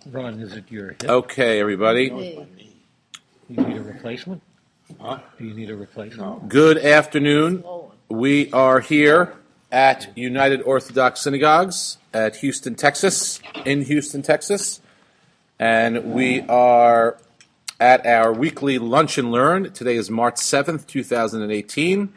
Ron, is it your hip? Okay, everybody. You need a replacement? Do you need a replacement? Good afternoon. We are here at United Orthodox Synagogues at Houston, Texas, in Houston, Texas. And we are at our weekly Lunch and Learn. Today is March 7th, 2018.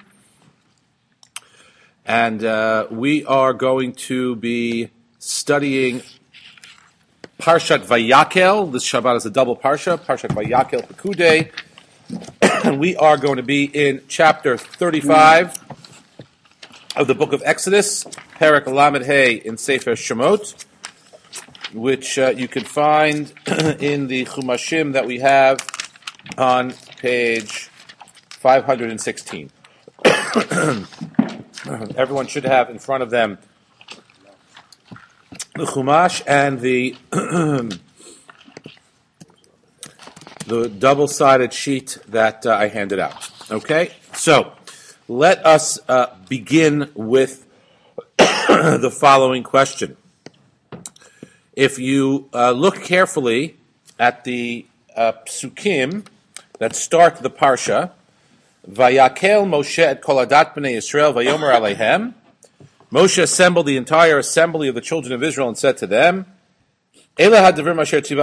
And we are going to be studying Parshat Vayakel. This Shabbat is a double Parsha, Parshat Vayakel Pekudei. And we are going to be in chapter 35 of the book of Exodus, Perek Lamed Hey in Sefer Shemot, which you can find in the Chumashim that we have on page 516. Everyone should have in front of them the Chumash and the the double-sided sheet that I handed out. Okay? So, let us begin with the following question. If you look carefully at the psukim that start the parsha, Vayakel Moshe et kol adat b'nei Yisrael vayomer aleihem. Moshe assembled the entire assembly of the children of Israel and said to them, These are the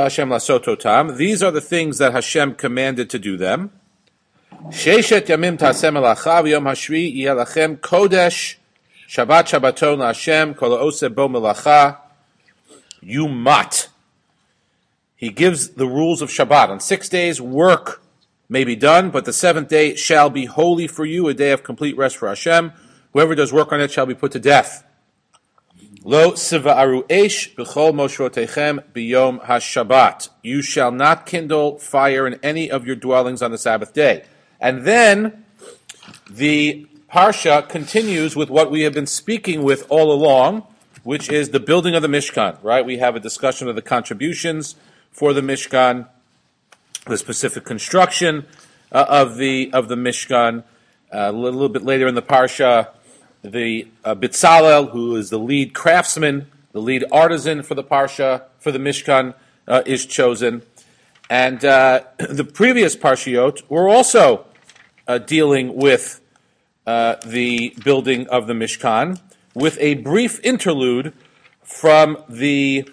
things that Hashem commanded to do them. Sheshet yamim taseh melacha v'yom hashvi yeh lachem kodesh Shabbat Shabbaton laHashem kol ha'oseh bo melacha yumat. He gives the rules of Shabbat. On 6 days, work may be done, but the seventh day shall be holy for you, a day of complete rest for Hashem. Whoever does work on it shall be put to death. Lo siva'aru esh b'chol moshrotechem b'yom haShabbat. You shall not kindle fire in any of your dwellings on the Sabbath day. And then the Parsha continues with what we have been speaking with all along, which is the building of the Mishkan, right? We have a discussion of the contributions for the Mishkan, the specific construction of the Mishkan. A little bit later in the Parsha, the Bitzalel, who is the lead craftsman, the lead artisan for the Parsha, for the Mishkan, is chosen. And the previous Parshiot were also dealing with the building of the Mishkan, with a brief interlude from the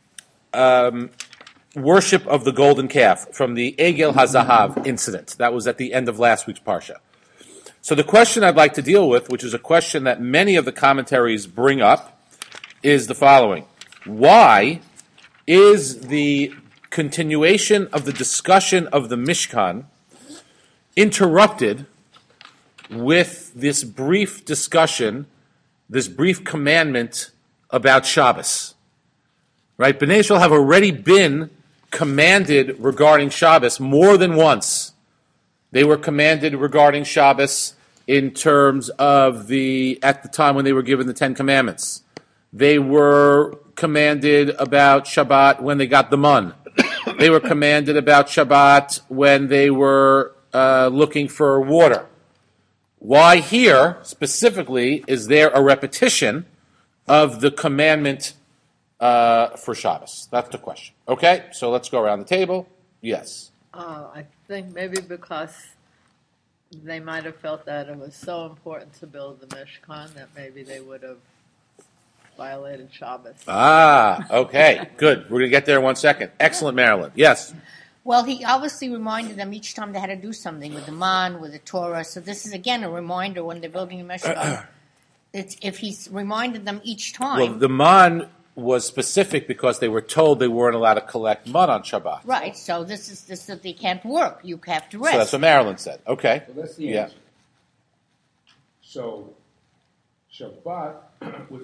worship of the golden calf, from the Egel HaZahav incident. That was at the end of last week's Parsha. So the question I'd like to deal with, which is a question that many of the commentaries bring up, is the following. Why is the continuation of the discussion of the Mishkan interrupted with this brief discussion, this brief commandment about Shabbos? Right? Bnei Yisrael have already been commanded regarding Shabbos more than once. They were commanded regarding Shabbos in terms of at the time when they were given the Ten Commandments. They were commanded about Shabbat when they got the mun. They were commanded about Shabbat when they were looking for water. Why here, specifically, is there a repetition of the commandment for Shabbos? That's the question. Okay, so let's go around the table. Yes. I think maybe because they might have felt that it was so important to build the Mishkan that maybe they would have violated Shabbos. Okay, good. We're going to get there in 1 second. Excellent, Marilyn. Yes. Well, he obviously reminded them each time they had to do something with the man, with the Torah. So this is, again, a reminder when they're building a Mishkan. If he's reminded them each time. Well, the man was specific because they were told they weren't allowed to collect mud on Shabbat. Right, so this is that they can't work. You have to rest. So that's what Marilyn said. Okay. So that's the answer. So Shabbat, with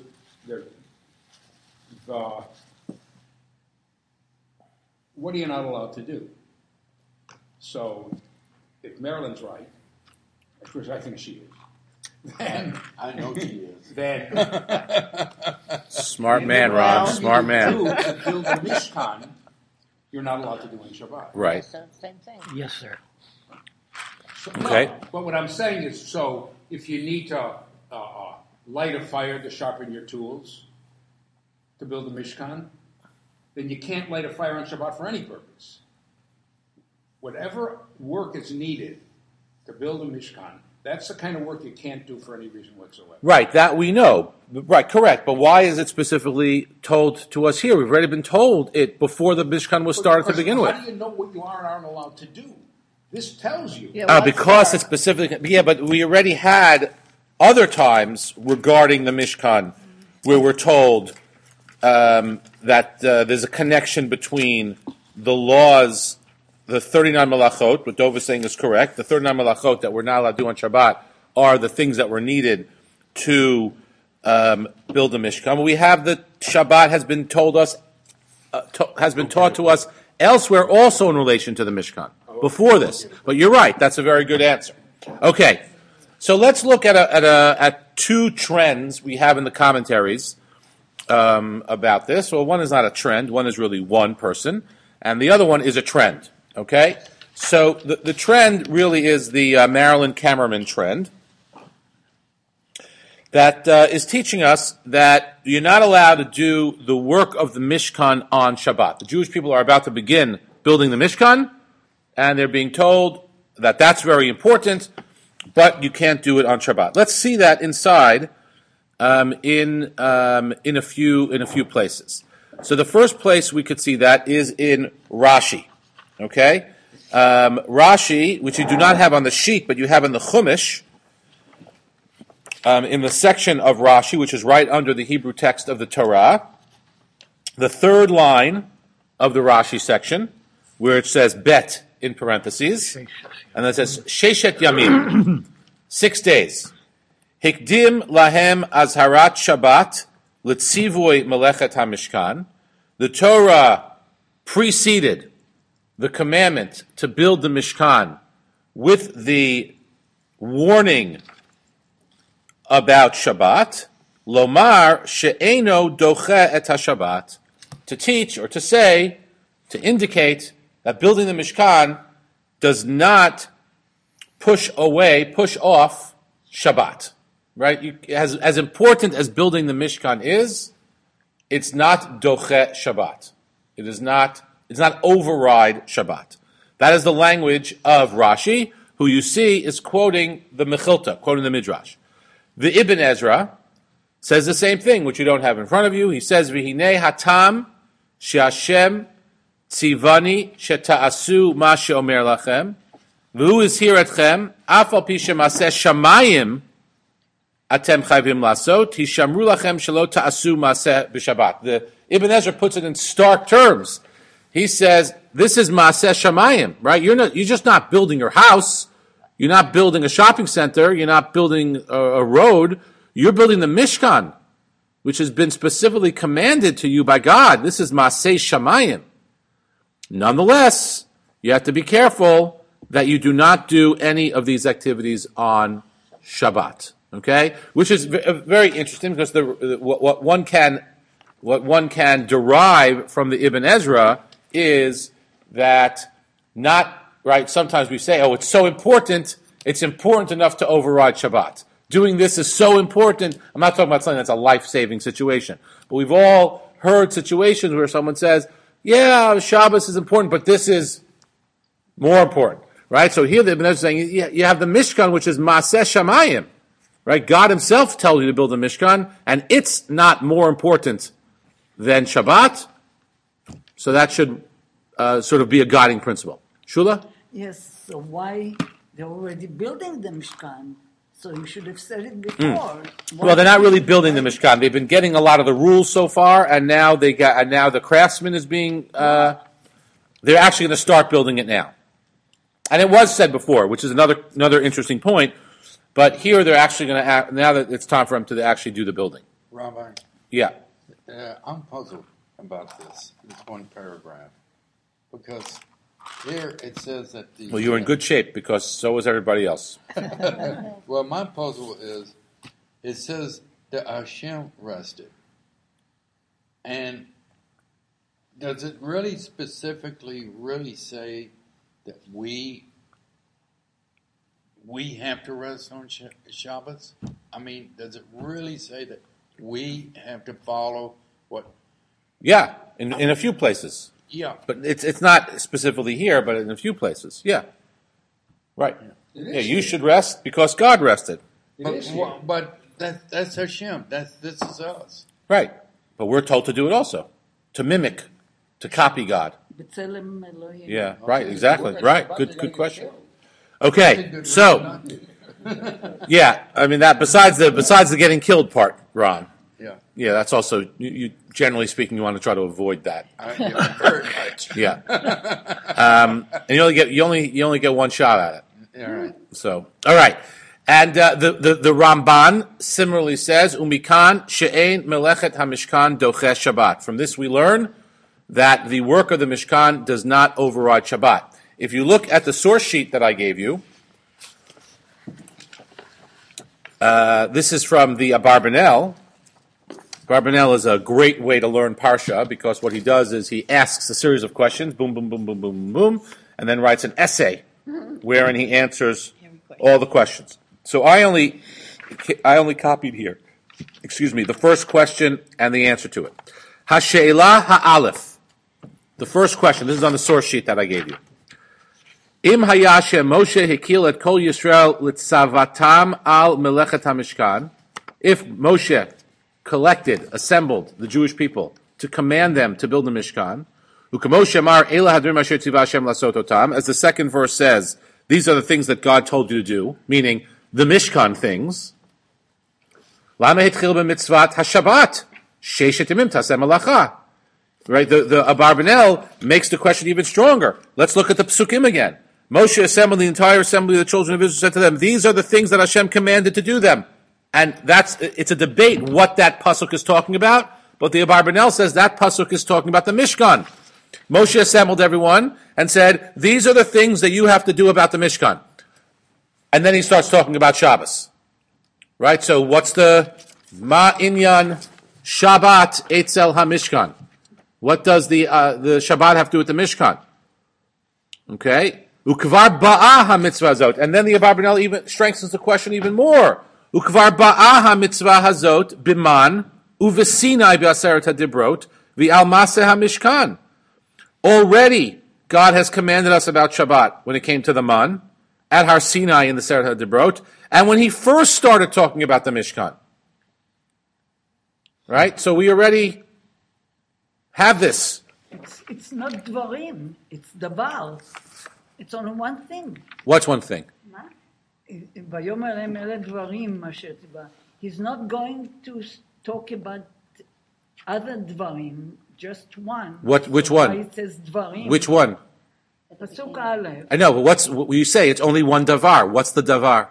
what are you not allowed to do? So if Marilyn's right, of course I think she is, then I know she is. Then smart man, Ron. Smart man. to build the Mishkan, you're not allowed to do in Shabbat. Right. So same thing. Yes, sir. So, Okay. No, but what I'm saying is, so if you need to light a fire to sharpen your tools to build a Mishkan, then you can't light a fire on Shabbat for any purpose. Whatever work is needed to build a Mishkan, that's the kind of work you can't do for any reason whatsoever. Right, that we know. Right, correct. But why is it specifically told to us here? We've already been told it before the Mishkan was started to begin with. How do you know what you are and aren't allowed to do? This tells you. Yeah, Because it's specific. Yeah, but we already had other times regarding the Mishkan where we're told that there's a connection between the laws, the 39 malachot, what Dov is saying is correct. The 39 malachot that we're not allowed to do on Shabbat are the things that were needed to build the Mishkan. We have the Shabbat has been told us, has been taught to us elsewhere also in relation to the Mishkan before this. But you're right, that's a very good answer. Okay, so let's look at two trends we have in the commentaries about this. Well, one is not a trend, one is really one person, and the other one is a trend. Okay, so the trend really is the Marilyn Camerman trend that is teaching us that you're not allowed to do the work of the Mishkan on Shabbat. The Jewish people are about to begin building the Mishkan, and they're being told that that's very important, but you can't do it on Shabbat. Let's see that inside in a few places. So the first place we could see that is in Rashi. Okay, Rashi, which you do not have on the sheet, but you have in the Chumash, in the section of Rashi, which is right under the Hebrew text of the Torah, the third line of the Rashi section, where it says bet in parentheses, and then it says sheshet yamim, 6 days. Hikdim lahem azharat Shabbat litzivoy melechet hamishkan. The Torah preceded the commandment to build the Mishkan with the warning about Shabbat, lomar she'eno doche et haShabbat, to teach or to say, to indicate that building the Mishkan does not push off Shabbat. Right? As important as building the Mishkan is, it's not doche Shabbat. It does not override Shabbat. That is the language of Rashi, who you see is quoting the Mechilta, quoting the Midrash. The Ibn Ezra says the same thing, which you don't have in front of you. He says, "V'hinei hatam she'Hashem tzivani sheta'asu ma she'omer lachem, v'hu izhir etchem, af al pi she'maseh shamayim atem chayvim lasot, hishamru lachem shelo ta'asu maseh b'Shabbat." The Ibn Ezra puts it in stark terms. He says, this is Maaseh Shamayim, right? You're just not building your house. You're not building a shopping center. You're not building a road. You're building the Mishkan, which has been specifically commanded to you by God. This is Maaseh Shamayim. Nonetheless, you have to be careful that you do not do any of these activities on Shabbat, okay? Which is very interesting because what one can derive from the Ibn Ezra is that sometimes we say, it's so important, it's important enough to override Shabbat. Doing this is so important. I'm not talking about something that's a life-saving situation. But we've all heard situations where someone says, yeah, Shabbos is important, but this is more important. Right? So here the Ibn Ezra is saying, you have the Mishkan, which is Maaseh Shamayim. Right? God himself tells you to build a Mishkan, and it's not more important than Shabbat. So that should sort of be a guiding principle. Shula? Yes, so why they're already building the Mishkan? So you should have said it before. Well, they're not really building the Mishkan. They've been getting a lot of the rules so far, and now the craftsman is being. They're actually going to start building it now, and it was said before, which is another interesting point. But here they're actually going to now that it's time for them to actually do the building. Rabbi, Yeah. I'm puzzled about this one paragraph because here it says that the. Well, you're in good shape because so is everybody else. Well, my puzzle is it says that Hashem rested, and does it really specifically say that we have to rest on Shabbos? I mean, does it really say that we have to follow what Yeah, in a few places. Yeah. But it's not specifically here, but in a few places. Yeah. Right. It Yeah, is you here. should rest because God rested. It is here. But that's Hashem. This is us. Right. But we're told to do it also. To mimic, to copy God. B'Tselem Elohim. Yeah, right, exactly. Work at Right. Shabbat, Good you're gonna get question. killed. Okay. So, yeah, I mean that besides the getting killed part, Ron. Yeah. Yeah, that's also you generally speaking you want to try to avoid that. Very much. Yeah. And you only get one shot at it. All right. So, all right. And the Ramban similarly says, "Umikan she'ein melechet hamishkan doches Shabbat." From this we learn that the work of the Mishkan does not override Shabbat. If you look at the source sheet that I gave you, this is from the Abarbanel. Abarbanel is a great way to learn Parsha because what he does is he asks a series of questions, boom, boom, boom, boom, boom, boom, and then writes an essay wherein he answers all the questions. So I only copied here, the first question and the answer to it. Hashe'elah ha'alef. The first question, this is on the source sheet that I gave you. Im haya Moshe hikil et kol Yisrael litzavatam al melechet hamishkan. If Moshe assembled the Jewish people to command them to build the Mishkan, u'kamoshe amar elah hadrim asher tzivah Hashem lasot otam, as the second verse says, these are the things that God told you to do, meaning the Mishkan things. Lama hitchil b'mitzvat hashabat sheishet yamim taseh malacha. Right, the Abarbanel makes the question even stronger. Let's look at the Psukim again. Moshe assembled the entire assembly of the children of Israel, said to them, these are the things that Hashem commanded to do them. And it's a debate what that pasuk is talking about, but the Abarbanel says that pasuk is talking about the Mishkan. Moshe assembled everyone and said, these are the things that you have to do about the Mishkan. And then he starts talking about Shabbos. Right, so what's the Ma Inyan Shabbat Eitzel HaMishkan? What does the Shabbat have to do with the Mishkan? Okay. Ukvar ba'ah ha-mitzvah hazot. And then the Abarbanel even strengthens the question even more. Ukvar ba'ah ha-mitzvah hazot biman uvesinai b'aseret hadibrot v'al maseh ha-mishkan. Already, God has commanded us about Shabbat when it came to the man, at Har Sinai in the Seret hadibrot, and when he first started talking about the Mishkan. Right? So we already have this. It's not Dvarim, it's Davar. It's only one thing. What's one thing? ויאמר להם אלה דברים אשר תבא. He's not going to talk about other dvarim, just one. Which So one? why it says dvarim. Which one? Pasuk Aleph. I know, but what you say, it's only one davar. What's the davar?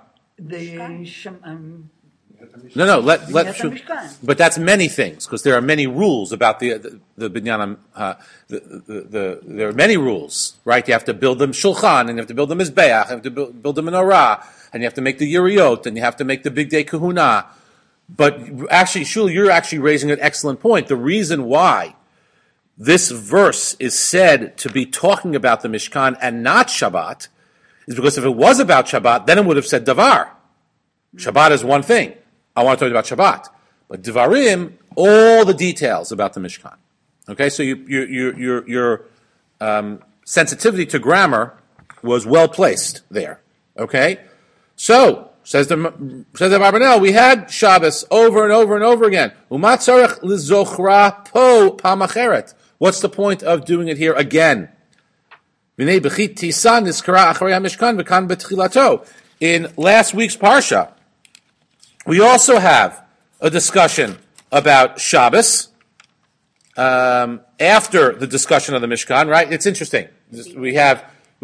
No, let Binyat HaMishkan. but that's many things, because there are many rules about the binyan, there are many rules, right? You have to build them shulchan, and you have to build them mizbeach, you have to build the menorah, and you have to make the yeriot, and you have to make the big day kahuna. But actually, Shul, you're actually raising an excellent point. The reason why this verse is said to be talking about the Mishkan and not Shabbat is because if it was about Shabbat, then it would have said davar. Shabbat is one thing. I want to talk about Shabbat. But Devarim, all the details about the Mishkan. Okay, so your sensitivity to grammar was well placed there. Okay? So, says the Abarbanel, we had Shabbos over and over and over again. Umat tzarech lizochra po pamacheret. What's the point of doing it here again? In last week's Parsha, we also have a discussion about Shabbos after the discussion of the Mishkan. Right? It's interesting. We have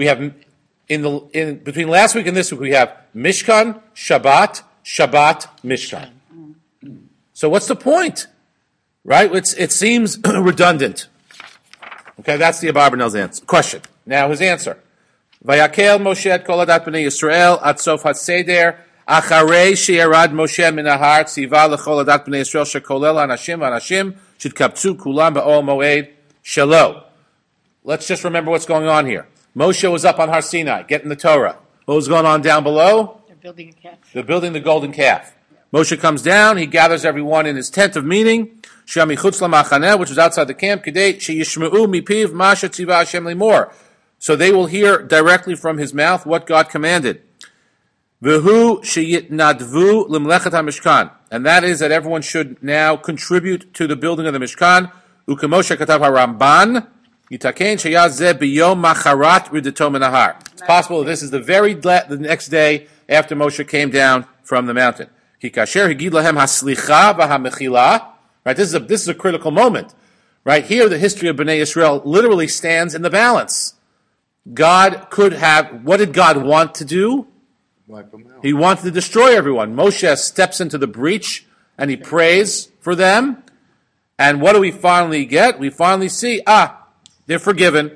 in between last week and this week we have Mishkan, Shabbat, Mishkan. So what's the point? Right? It seems redundant. Okay, that's the Abarbanel's answer. Question. Now his answer. Vayakel Moshe et kol adat b'nei Yisrael at sof haSeder acharei sheyarad Moshe min hahar tziva lechol adat b'nei Yisrael shekolel hanashim v'hanashim shitkaptzu kulam ba'ol moed shelo. Let's just remember what's going on here. Moshe was up on Har Sinai, getting the Torah. What was going on down below? They're building a calf. They're building the golden calf. Moshe comes down, he gathers everyone in his tent of meeting. shami chutz lamachaneh, which was outside the camp, kedei sheyishmeu mipiv ma shetziva Hashem limor, so they will hear directly from his mouth what God commanded. V'hu sheyitnadvu limlechet hamishkan, and that is that everyone should now contribute to the building of the Mishkan. Ukemoshe katav haRamban, yitaken sheyazeh biyom macharat ridato menahar. It's possible that this is the next day after Moshe came down from the mountain. Kikasher higid lahem haslicha v'hamechila. Right, this is a critical moment. Right here, the history of Bnei Yisrael literally stands in the balance. What did God want to do? Wipe them out. He wanted to destroy everyone. Moshe steps into the breach and he prays for them. And what do we finally get? We finally see, they're forgiven.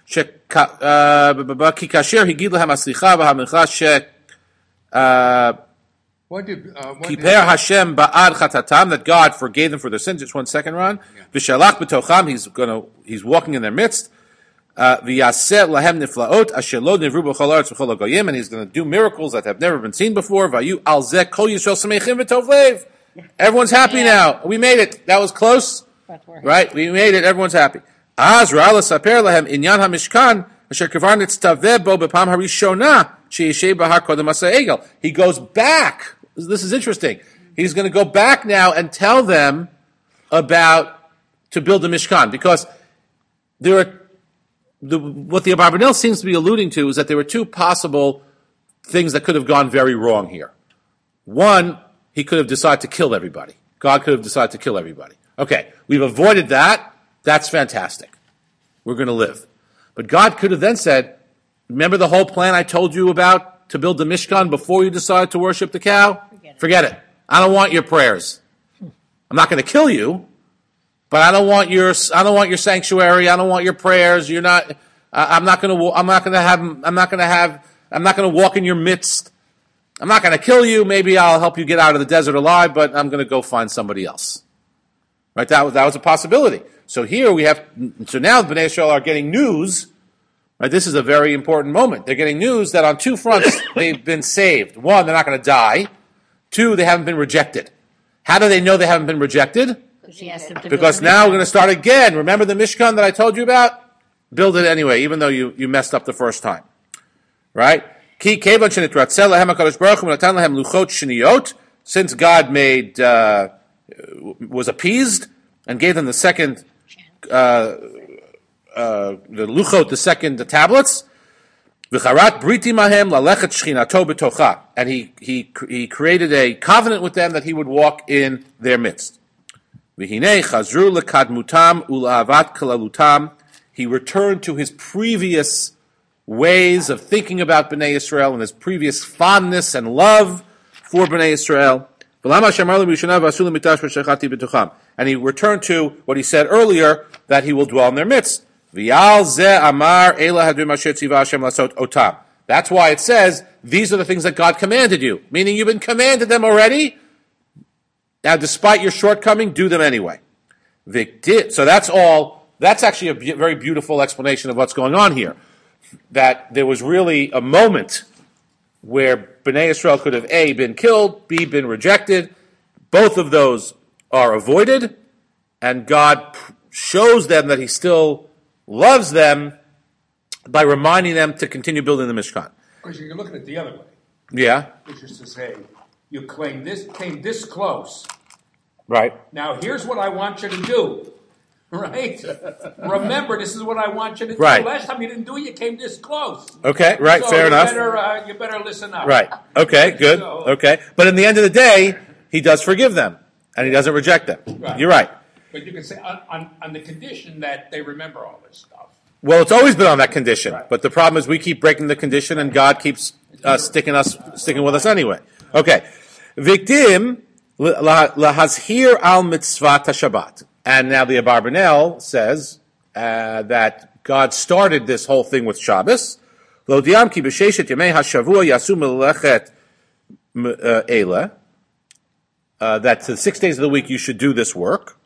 Kiper Hashem ba'ad chatatam, that God forgave them for their sins. Just 1 second, Ron. V'shalach b'tocham, he's walking in their midst. V'yaseh lahem niflaot asher lo nivru b'chol haaretz v'chol hagoyim, and he's going to do miracles that have never been seen before. V'ayu al zeh kol Yisrael samechim v'tov lev. Everyone's happy now. We made it. That was close, right? We made it. Everyone's happy. Az ra'ala saper lahem inyan hamishkan asher kavar nitztaveh bo b'pam harishona she'yeshei b'har kodem aseh egel. He goes back. This is interesting. He's going to go back now and tell them to build the Mishkan, because what the Abarbanel seems to be alluding to is that there were two possible things that could have gone very wrong here. One, he could have decided to kill everybody. God could have decided to kill everybody. Okay, we've avoided that. That's fantastic. We're going to live. But God could have then said, remember the whole plan I told you about to build the Mishkan before you decided to worship the cow? Forget it. I don't want your prayers. I'm not going to kill you, but I don't want your sanctuary. I don't want your prayers. I'm not going to walk in your midst. I'm not going to kill you. Maybe I'll help you get out of the desert alive, but I'm going to go find somebody else. Right? That was a possibility. So here so now the Bnei Yisrael are getting news. Right? This is a very important moment. They're getting news that on two fronts they've been saved. One, they're not going to die. Two, they haven't been rejected. How do they know they haven't been rejected? Because now we're going to start again. Remember the Mishkan that I told you about? Build it anyway, even though you messed up the first time. Right? Since God was appeased and gave them the second, the luchot, the second tablets, and he created a covenant with them that he would walk in their midst. He returned to his previous ways of thinking about Bnei Yisrael and his previous fondness and love for Bnei Yisrael. And he returned to what he said earlier, that he will dwell in their midst. That's why it says, these are the things that God commanded you. Meaning you've been commanded them already. Now, despite your shortcoming, do them anyway. So that's all. That's actually a very beautiful explanation of what's going on here. That there was really a moment where Bnei Yisrael could have A, been killed, B, been rejected. Both of those are avoided, and God shows them that he still loves them by reminding them to continue building the Mishkan. Because you can look at it the other way. Yeah. Which is to say, you came this close. Right. Now here's what I want you to do. Right? Remember, this is what I want you to do. Right. Last time you didn't do it, you came this close. Okay, right, So fair enough. You better listen up. Right. Okay, good. Okay. But in the end of the day, he does forgive them, and he doesn't reject them. Right. You're right. But you can say on the condition that they remember all this stuff. Well, it's always been on that condition, Right. but the problem is we keep breaking the condition, and God keeps sticking with us anyway. Okay. Victim lahazhir al mitzvah Shabbat. And now the Abarbanel says that God started this whole thing with Shabbos. Lo diam ki b'sheshet yamei hashavua yasu melechet eila. That the 6 days of the week you should do this work.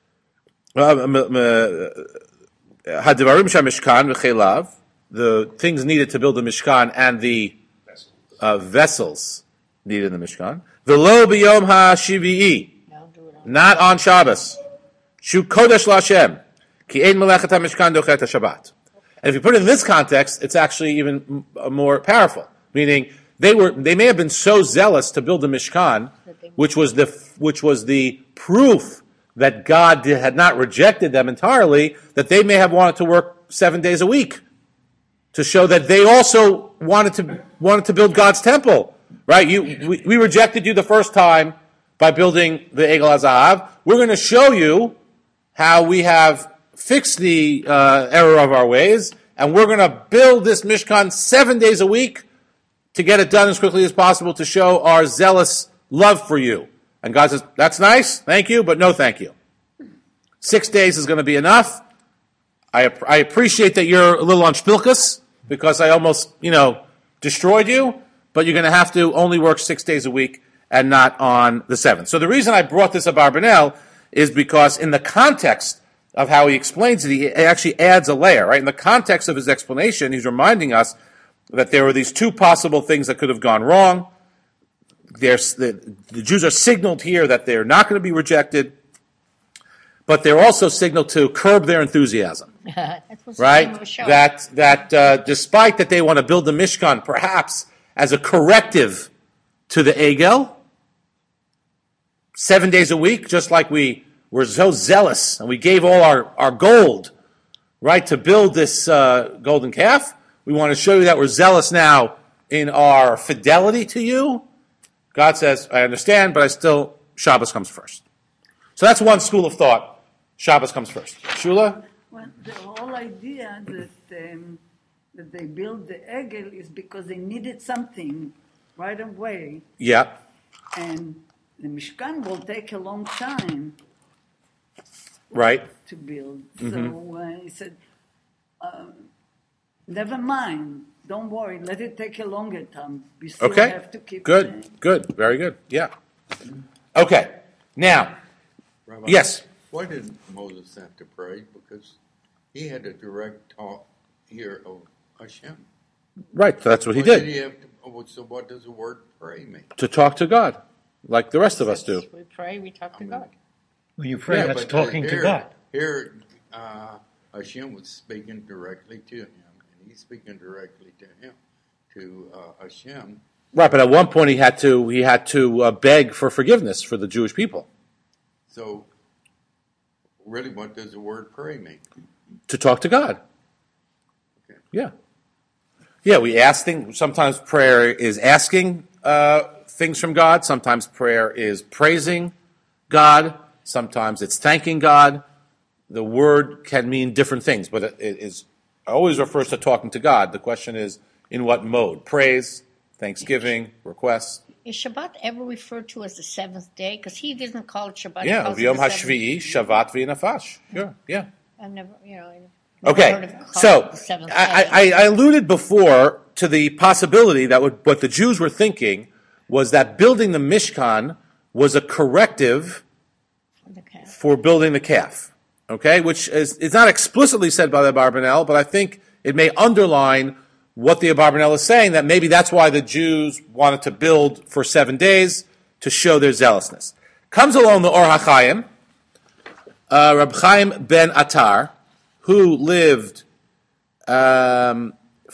Hadivarim shamishkan v'chelav. The things needed to build the Mishkan and the vessels needed in the Mishkan. V'lo b'yom ha'shivi'i. Not on Shabbos. Shu kodesh LaHashem, ki ein melechet HaMishkan dochet HaShabbat. And if you put it in this context, it's actually even more powerful. Meaning, they may have been so zealous to build the Mishkan, which was the proof that God had not rejected them entirely, that they may have wanted to work 7 days a week to show that they also wanted to build God's temple. Right? We rejected you the first time by building the Egel HaZahav. We're going to show you how we have fixed the error of our ways, and we're going to build this Mishkan 7 days a week to get it done as quickly as possible to show our zealous love for you. And God says, that's nice, thank you, but no thank you. 6 days is going to be enough. I appreciate that you're a little unspilkus, because I almost, destroyed you, but you're going to have to only work 6 days a week and not on the seventh. So the reason I brought this up Abarbanel is because in the context of how he explains it, he actually adds a layer, right? In the context of his explanation, he's reminding us that there were these two possible things that could have gone wrong. The Jews are signaled here that they're not going to be rejected, but they're also signaled to curb their enthusiasm. That's what's Right? the name of the show. That despite that they want to build the Mishkan perhaps as a corrective to the Egel, 7 days a week, just like we were so zealous and we gave all our gold, right, to build this golden calf, we want to show you that we're zealous now in our fidelity to you. God says, I understand, but Shabbos comes first. So that's one school of thought. Shabbos comes first. Shula? Well, the whole idea that they built the Egel is because they needed something right away, Yeah. and the Mishkan will take a long time Right. to build. So he said, never mind, don't worry, let it take a longer time. We still Okay. have to keep Good. Very good. Yeah. Okay. Now, Rabbi, yes. Why did Moses have to pray? Because he had a direct talk here of Hashem. Right. So that's what he Why did. he have to, so what does the word pray mean? To talk to God, like the rest of us do. We pray, we talk to God. When you pray, Yeah, that's but talking to here- God. Here, Hashem was speaking directly to him, and he's speaking directly to him, to Hashem. Right, but at one point he had to beg for forgiveness for the Jewish people. So, really, what does the word pray mean? To talk to God. Okay. Yeah. Yeah, we ask things. Sometimes prayer is asking things from God. Sometimes prayer is praising God. Sometimes it's thanking God. The word can mean different things, but it always refers to talking to God. The question is, in what mode? Praise, thanksgiving, request. Is Shabbat ever referred to as the seventh day? Because he doesn't call it Shabbat. he Yeah, calls it Yom the seventh. HaShvi'i, Shavat v'Nafash. Sure, yeah. I've never, I've never heard Okay, of calling so it the seventh day. I alluded before to the possibility that what the Jews were thinking was that building the Mishkan was a corrective Okay. for building the calf. Okay, which is not explicitly said by the Abarbanel, but I think it may underline what the Abarbanel is saying, that maybe that's why the Jews wanted to build for 7 days to show their zealousness. Comes along the Or HaChaim, Reb Chaim ben Attar, who lived from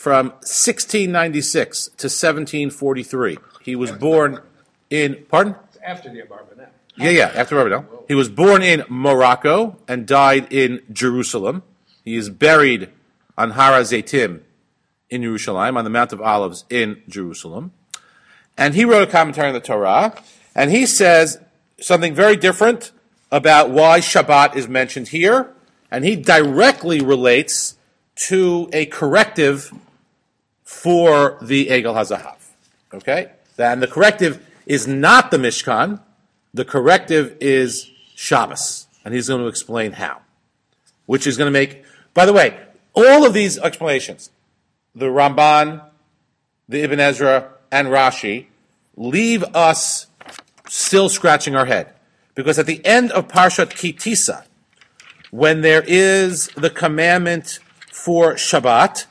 1696 to 1743. He was born in, pardon? After the Abarbanel. Yeah, after Abarbanel. He was born in Morocco and died in Jerusalem. He is buried on Har HaZeitim in Jerusalem, on the Mount of Olives in Jerusalem. And he wrote a commentary on the Torah, and he says something very different about why Shabbat is mentioned here, and he directly relates to a corrective for the Egel HaZahav. Okay? And the corrective is not the Mishkan, the corrective is Shabbos, and he's going to explain how, which is going to make, by the way, all of these explanations, the Ramban, the Ibn Ezra, and Rashi, leave us still scratching our head. Because at the end of Parshat Ki Tisa, when there is the commandment for Shabbat,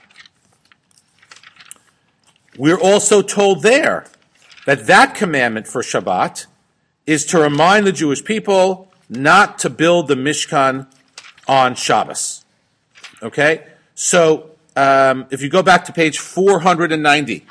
we're also told there that commandment for Shabbat is to remind the Jewish people not to build the Mishkan on Shabbos. Okay? So, if you go back to page 490,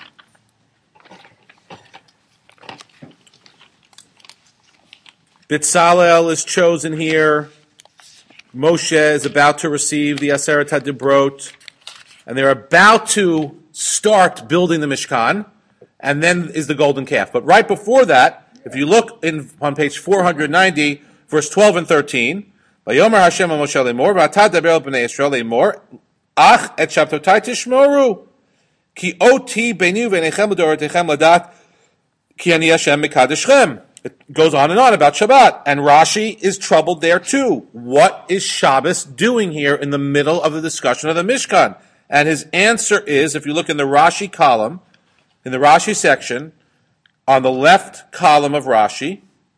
Bitzalel is chosen here. Moshe is about to receive the Aseret HaDibrot, and they're about to start building the Mishkan, and then is the golden calf. But right before that, if you look on page 490, verse 12 and 13, Vayomer Hashem Moshe lemor, v'atah daber el bnei Yisrael lemor, ach et shabtotai tishmoru, ki oti beinu v'nechem l'dorotechem ladat, ki ani Hashem mekadeschem. It goes on about Shabbat, and Rashi is troubled there too. What is Shabbos doing here in the middle of the discussion of the Mishkan? And his answer is, if you look in the Rashi column, in the Rashi section, on the left column of Rashi,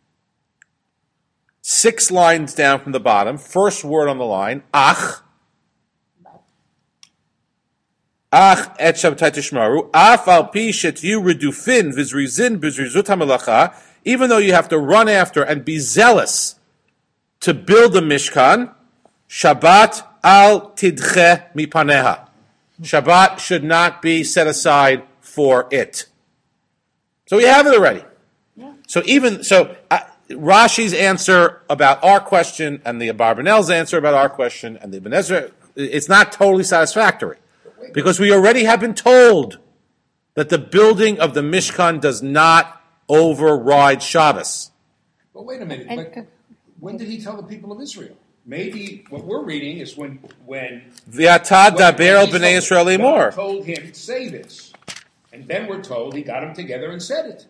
6 lines down from the bottom, first word on the line, ach et Shabbatai tishmaru, af al pi shetiu redufin v'zrizin b'zrizut hamelacha, even though you have to run after and be zealous to build a Mishkan, Shabbat al tidche mipaneha. Shabbat should not be set aside for it. So we have it already. Yeah. So Rashi's answer about our question and the Abarbanel's answer about our question and the Ibn Ezra, it's not totally satisfactory. Because we already have been told that the building of the Mishkan does not override Shabbos. But wait a minute. But when did he tell the people of Israel? Maybe what we're reading is when V'atah daber el bnei Yisrael lemor. God told him to say this, and then we're told he got them together and said it.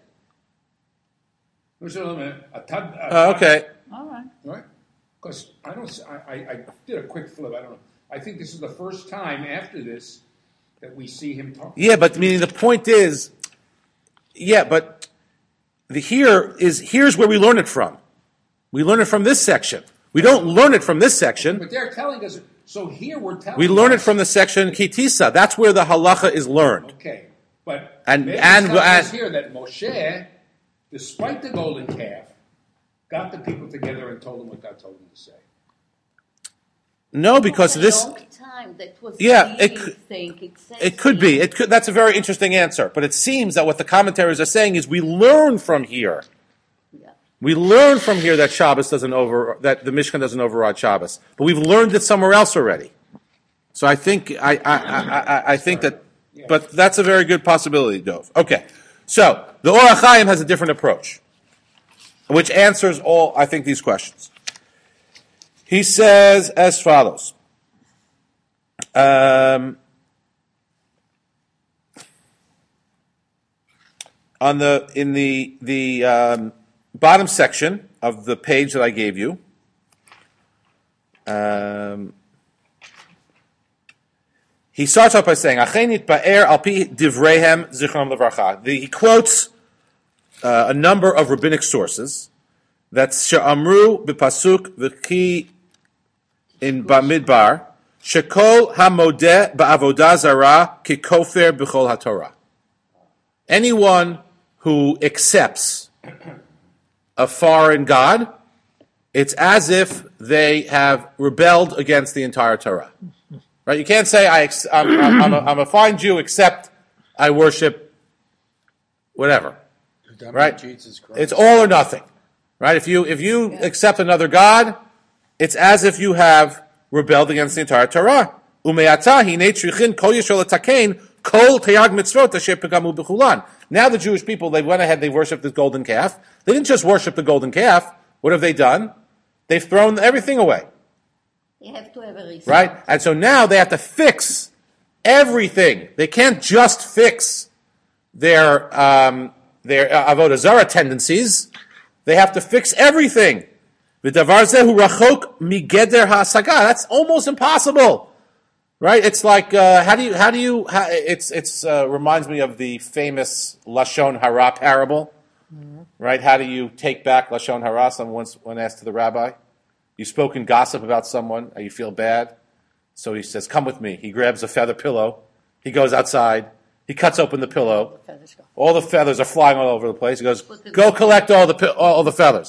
Okay. All right. Right? Because I did a quick flip. I don't know. I think this is the first time after this that we see him talk. Yeah, but meaning the point is, but here's where we learn it from. We learn it from this section. We don't learn it from this section. But they're telling us. So here we're telling. We learn it from the section Kitisa. That's where the halacha is learned. Okay, but and here that Moshe, despite the golden calf, got the people together and told them what God told them to say. No, because this. It could be. That's a very interesting answer. But it seems that what the commentaries are saying is we learn from here. Yeah. We learn from here that that the Mishkan doesn't override Shabbos. But we've learned it somewhere else already. So I think I think that. But that's a very good possibility, Dov. Okay. So the Or HaChaim has a different approach, which answers all, I think, these questions. He says as follows. In the bottom section of the page that I gave you, he starts off by saying, he quotes a number of rabbinic sources that she'amru b'pasuk v'ki in Bamidbar, shekol hamodeh ba'avodah zara ki kofer b'chol haTorah. Anyone who accepts a foreign god, it's as if they have rebelled against the entire Torah. Right? You can't say I'm a fine Jew, except I worship whatever. Right? Jesus Christ. It's all or nothing. Right? If you accept another god, it's as if you have rebelled against the entire Torah. Now the Jewish people, they went ahead, they worshipped the golden calf. They didn't just worship the golden calf. What have they done? They've thrown everything away. You have to have a reason. Right? And so now they have to fix everything. They can't just fix their Avodah Zarah tendencies. They have to fix everything. That's almost impossible. Right? It's like, it's reminds me of the famous Lashon Hara parable. Mm-hmm. Right? How do you take back Lashon Hara? Someone asked to the rabbi. You've spoken gossip about someone, and you feel bad. So he says, come with me. He grabs a feather pillow. He goes outside. He cuts open the pillow. All the feathers are flying all over the place. He goes, go collect all the feathers.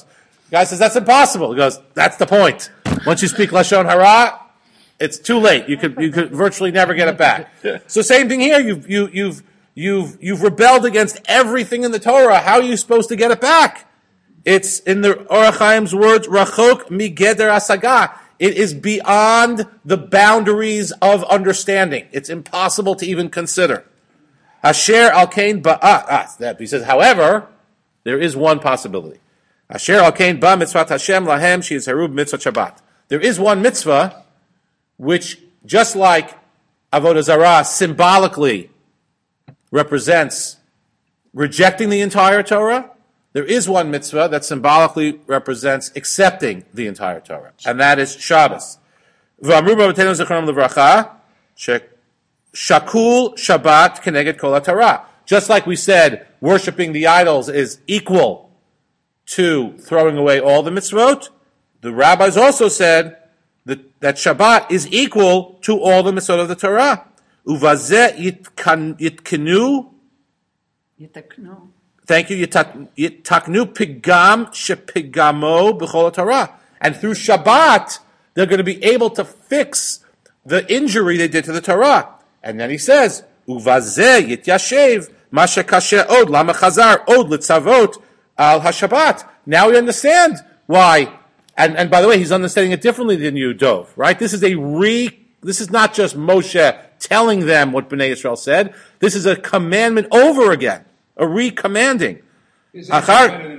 Guy says, that's impossible. He goes, that's the point. Once you speak Lashon Hara, it's too late. You could virtually never get it back. So same thing here. You've rebelled against everything in the Torah. How are you supposed to get it back? It's in the Orach Chaim's words, Rachok migeder asagah. It is beyond the boundaries of understanding. It's impossible to even consider. Asher al kain ba'at. He says, however, there is one possibility. Asher al kain ba mitzvat Hashem lahem she'yizharu b'mitzvot Shabbat. There is one mitzvah which, just like Avodah Zarah symbolically represents rejecting the entire Torah, there is one mitzvah that symbolically represents accepting the entire Torah, and that is Shabbos. V'amru b'avotenu zichronam livracha, shakul Shabbat keneged kol haTorah. Just like we said, worshiping the idols is equal to throwing away all the mitzvot, the rabbis also said that Shabbat is equal to all the mitzvot of the Torah. Uvazeh yitkenu. יתקנו. Thank you. Yitaknu pigam shepigamo b'chol Torah. And through Shabbat, they're going to be able to fix the injury they did to the Torah. And then he says, Uvazeh yityashev masha kasher od lama chazar od litzavot al hashabbat. Now we understand why. And by the way, he's understanding it differently than you, Dov. Right? This is not just Moshe telling them what Bnei Yisrael said. This is a commandment over again. A re-commanding. We've already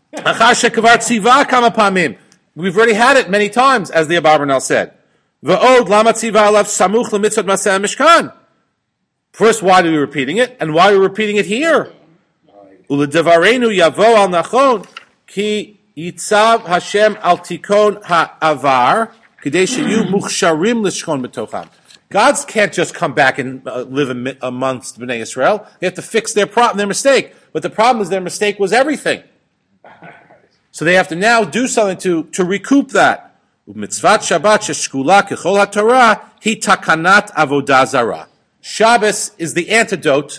had it many times, as the Abarbanel said. First, why are we repeating it? And why are we repeating it here? Ki yitzav Hashem al tikon ha'avar k'dei sheyu muchsharim l'shkon b'tocham. God can't just come back and live amongst Bnei Yisrael. They have to fix their mistake. But the problem is their mistake was everything. So they have to now do something to recoup that. Mitzvat Shabbat sheshkula kechol haTorah hi takanat avodah zara. Shabbos is the antidote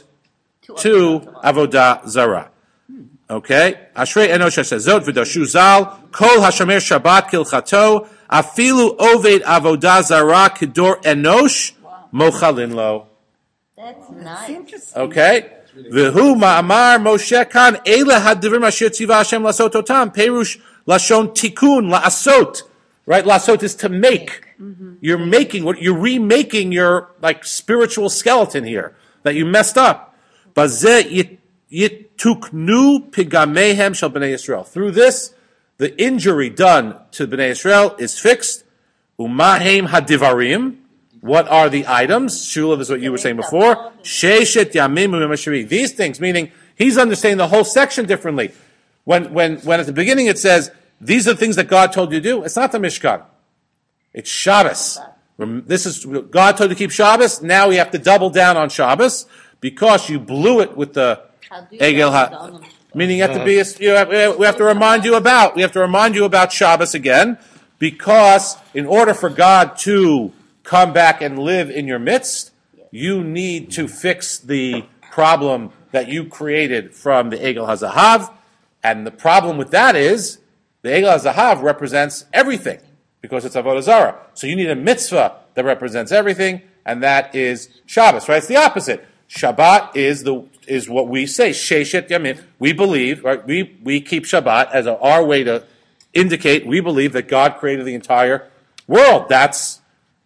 to avodah zara. Okay? Ashrei enosh hashazot v'dashu zal kol hashomer Shabbat kilchato afilu oved avodah zara kedor enosh mochalin lo. That's nice. Okay? V'hu ma'amar Moshe kan ele hadivrim asher tziva Hashem lasot otam perush lashon tikun la'asot. Right? La'asot is to make. You're remaking your spiritual skeleton here that you messed up. Bazeh yituknu pigamehem shel bnei Yisrael. Through this, the injury done to Bnei Yisrael is fixed. Umahem hadivarim. What are the items? Shulav is what you were saying before. Sheishet yamim u'mashiri. These things, meaning he's understanding the whole section differently. When at the beginning it says, these are the things that God told you to do, it's not the Mishkan. It's Shabbos. This is, God told you to keep Shabbos, now we have to double down on Shabbos, because you blew it with the Egel Ha. Meaning you have to be, we have to remind you about Shabbos again, because in order for God to come back and live in your midst, you need to fix the problem that you created from the Egel HaZahav, and the problem with that is, the Egel HaZahav represents everything, because it's Avodah Zarah. So you need a mitzvah that represents everything, and that is Shabbos, right? It's the opposite. Shabbat is what we say, Sheishet Yamim. We believe, right? We keep Shabbat as our way to indicate we believe that God created the entire world. That's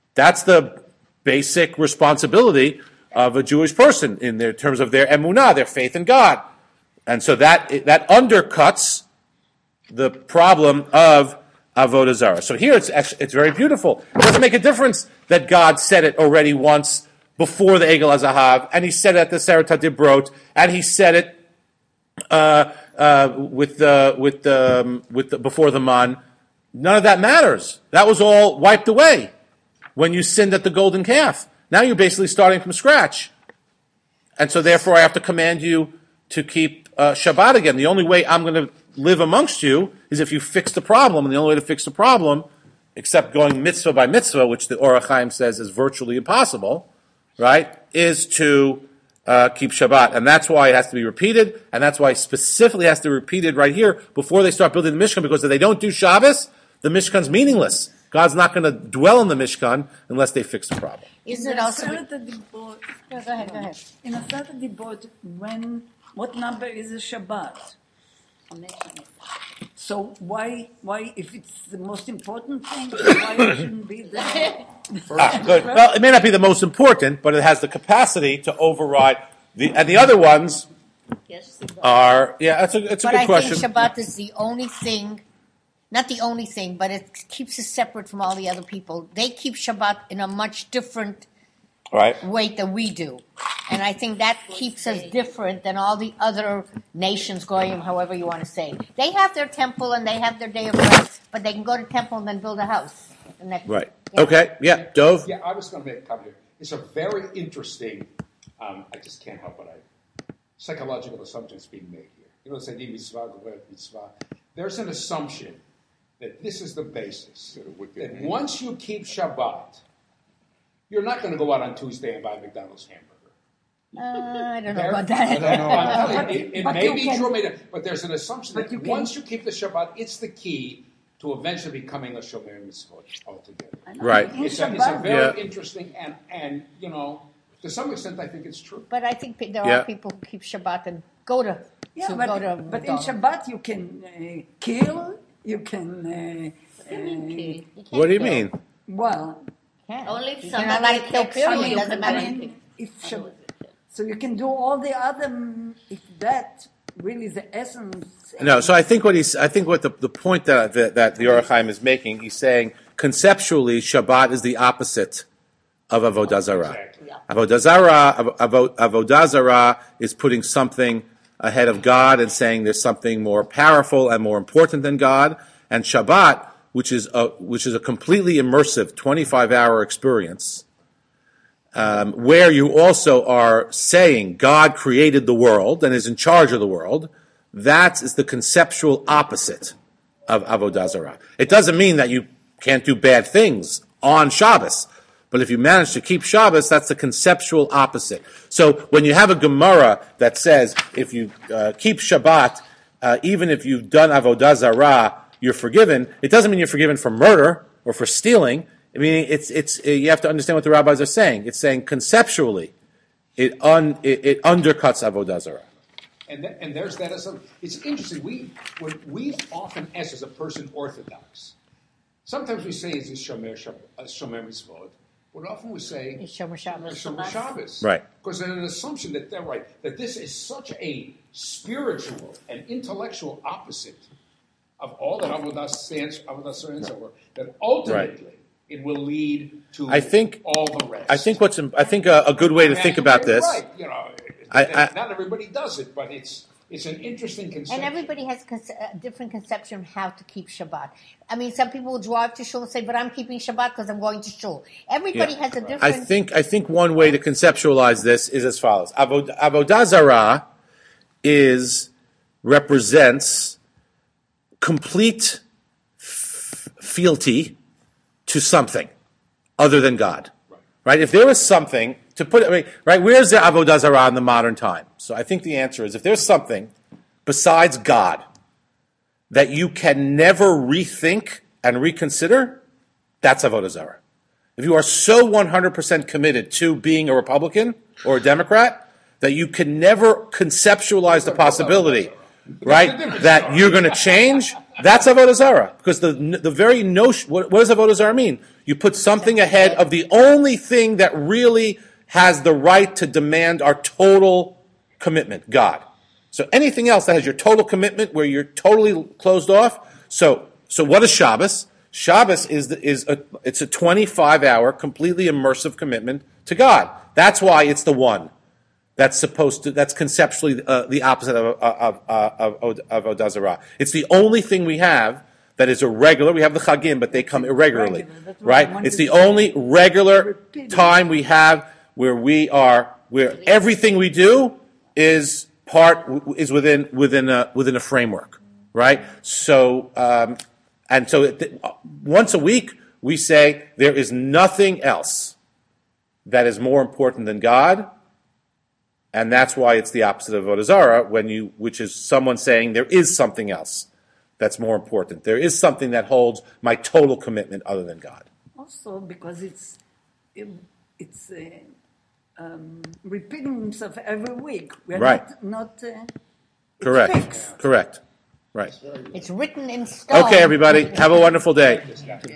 the basic responsibility of a Jewish person in their terms of their emunah, their faith in God. And so that undercuts the problem of Avodah Zarah. So here it's very beautiful. It doesn't make a difference that God said it already once before the Egel HaZahav, and he said it at the Seret HaDibrot, and he said it before the Man. None of that matters. That was all wiped away when you sinned at the golden calf. Now you're basically starting from scratch. And so therefore I have to command you to keep Shabbat again. The only way I'm going to live amongst you is if you fix the problem. And the only way to fix the problem, except going mitzvah by mitzvah, which the Orach Chaim says is virtually impossible, right, is to keep Shabbat. And that's why it has to be repeated, and that's why specifically has to be repeated right here before they start building the Mishkan, because if they don't do Shabbos, the Mishkan's meaningless. God's not going to dwell in the Mishkan unless they fix the problem. Is it also? Aseret HaDibot, Go ahead. in Aseret HaDibot, what number is a Shabbat? So why, if it's the most important thing, why it shouldn't be there? Good. Well, it may not be the most important, but it has the capacity to override and the other ones are, it's a But good I question. think Shabbat is the only thing, not the only thing, but it keeps us separate from all the other people. They keep Shabbat in a much different Right. way than we do. And I think that keeps us different than all the other nations, Goyim, however you want to say. They have their temple and they have their day of rest, but they can go to temple and then build a house. And that, Right. yeah. Okay. Yeah. Dove? Yeah, I was going to make a comment here. It's a very interesting, I just can't help it, psychological assumptions being made here. You know, it's mitzvah, mitzvah. There's an assumption that this is the basis. That once you keep Shabbat, you're not going to go out on Tuesday and buy a McDonald's hamburger. I don't know about that. I'm telling you, it But may you be can- true, but there's an assumption But that you can- once you keep the Shabbat, it's the key to eventually becoming a Shomer Mitzvot altogether. Right. In It's a Shabbat, very Yeah. interesting, and you know, to some extent, I think it's true. But I think there Yeah. are people who keep Shabbat and go to yeah, go to but in McDonald's. Shabbat you can kill, you can, What do you mean? well, Yeah. Only if You're not allowed to kill, somebody period. takes It doesn't matter. something. if Shabbat, so you can do all the other, if that really is the essence. No, so I think what the point that the Orach Chaim is making, he's saying conceptually Shabbat is the opposite of Avodah Zarah. Exactly. Avodah Zarah is putting something ahead of God and saying there's something more powerful and more important than God. And Shabbat, which is a completely immersive 25-hour experience, where you also are saying God created the world and is in charge of the world, that is the conceptual opposite of Avodah Zarah. It doesn't mean that you can't do bad things on Shabbos, but if you manage to keep Shabbos, that's the conceptual opposite. So when you have a Gemara that says if you keep Shabbat, even if you've done Avodah Zarah, you're forgiven, it doesn't mean you're forgiven for murder or for stealing. I mean, it's you have to understand what the rabbis are saying. It's saying conceptually, it undercuts Avodah Zarah. And there's that assumption. It's interesting. We often ask as a person orthodox. Sometimes we say, "Is this shomer mitzvot?" But often we say, It's Shomer Shabbos. Shomer Shabbos. Right. Because there's an assumption that they're right, that this is such a spiritual and intellectual opposite of all that Avodah stands for, that ultimately it will lead to I think all the rest. I think a good way to think about this. Right. You know, not everybody does it, but it's an interesting conception. And everybody has a different conception of how to keep Shabbat. I mean, some people will drive to shul and say, but I'm keeping Shabbat because I'm going to shul. Everybody has a different... I think one way to conceptualize this is as follows. Avodah Zarah represents complete fealty to something other than God. Right? If there was something to put, right, where's the Avodah Zarah in the modern time? So I think the answer is if there's something besides God that you can never rethink and reconsider, that's Avodah Zarah. If you are so 100% committed to being a Republican or a Democrat that you can never conceptualize the possibility, right, that you're going to change, that's Avodah Zarah. Because the very notion, what does Avodah Zarah mean? You put something ahead of the only thing that really has the right to demand our total commitment, God. So anything else that has your total commitment, where you're totally closed off. So what is Shabbos? Shabbos is it's a 25-hour, completely immersive commitment to God. That's why it's the one that's conceptually the opposite of Avodah Zarah. It's the only thing we have that is irregular. We have the Chagim, but they come irregularly, right? It's the only regular time we have where everything we do is within a framework, right? So once a week we say there is nothing else that is more important than God, And that's why it's the opposite of Avodah Zarah, which is someone saying there is something else that's more important. There is something that holds my total commitment other than God. Also, because it's repeating himself every week. We're Right. not Correct. It's fixed. Correct. Right. It's written in stone. Okay, everybody. Have a wonderful day.